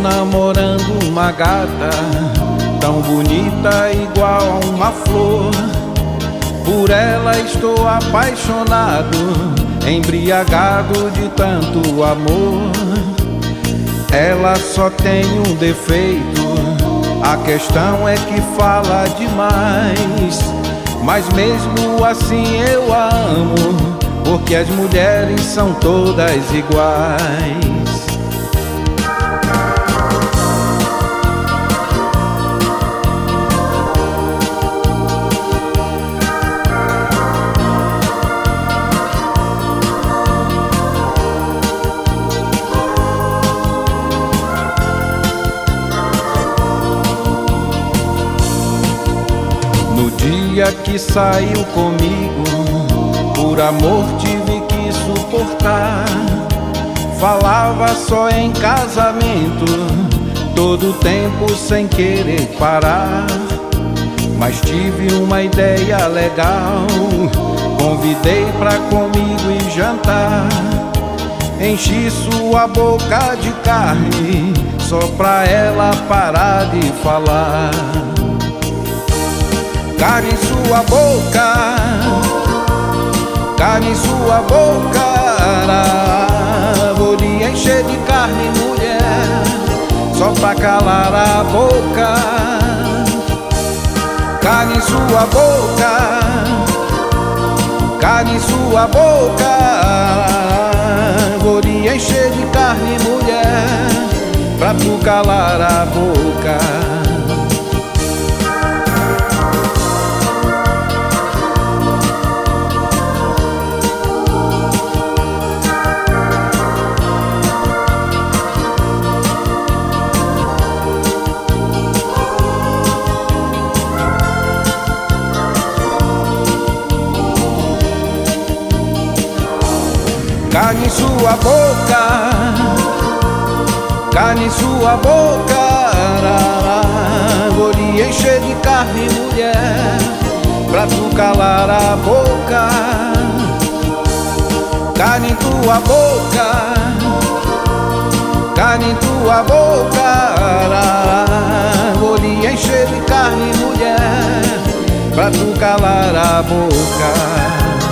namorando uma gata tão bonita, igual a uma flor. Por ela estou apaixonado, embriagado de tanto amor. Ela só tem um defeito, a questão é que fala demais. Mas mesmo assim eu a amo, porque as mulheres são todas iguais. No dia que saiu comigo, por amor tive que suportar. Falava só em casamento, todo tempo sem querer parar. Mas tive uma ideia legal, convidei pra comigo ir jantar. Enchi sua boca de carne, só pra ela parar de falar. Carne em sua boca, carne em sua boca, vou lhe encher de carne, mulher, só pra calar a boca. Carne em sua boca, carne em sua boca, vou lhe encher de carne, mulher, pra tu calar a boca. Carne em sua boca, carne em sua boca, vou lhe encher de carne, mulher, pra tu calar a boca. Carne em tua boca, carne em tua boca, vou lhe encher de carne, mulher, pra tu calar a boca.